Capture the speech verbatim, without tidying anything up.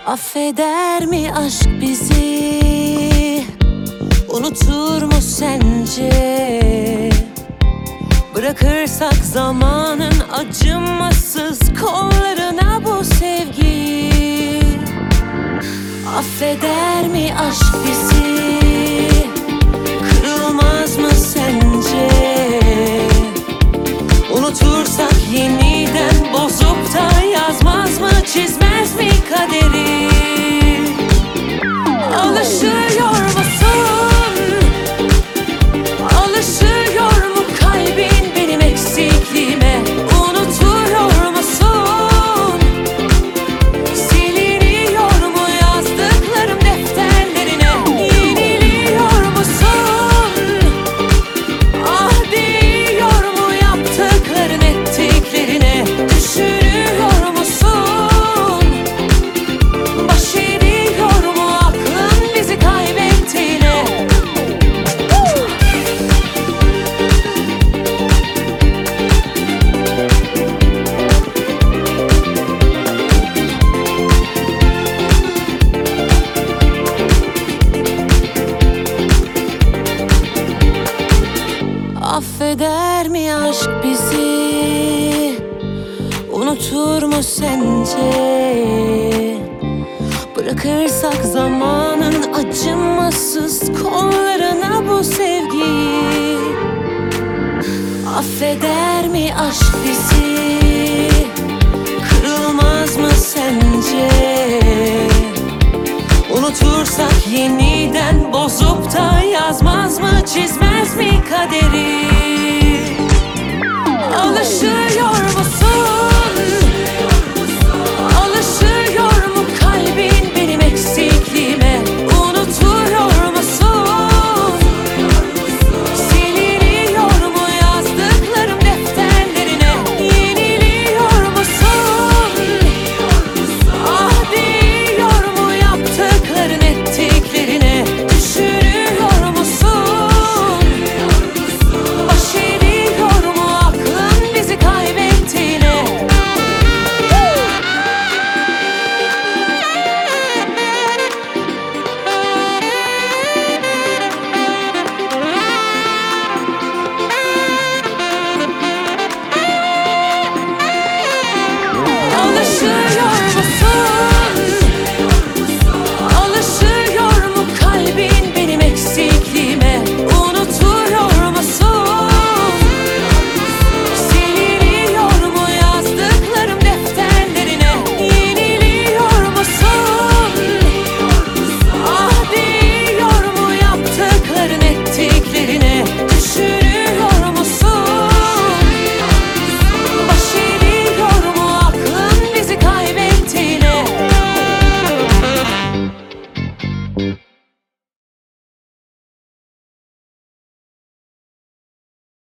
Affeder mi aşk bizi? Unutur mu sence? Bırakırsak zamanın acımasız kollarına bu sevgiyi. Affeder mi aşk bizi? Kırılmaz mı sence? Unutursak yeniden bozup da yazmaz mı, çizmez mi kaderi? Alışıyor musun? Alışıyor mu kalbin benim eksikliğime? Unutuyor musun? Siliniyor mu yazdıklarım defterlerine? Yeniliyor musun? Ah değiyor mu yaptıkların ettiklerine? Düşünüyor musun? Baş ediyor mu aklın bizi kaybettiğine? Affeder mi aşk bizi? Unutur mu sence? Bırakırsak zamanın acımasız kollarına bu sevgiyi. Affeder mi aşk bizi? Kırılmaz mı sence? Unutursak yeni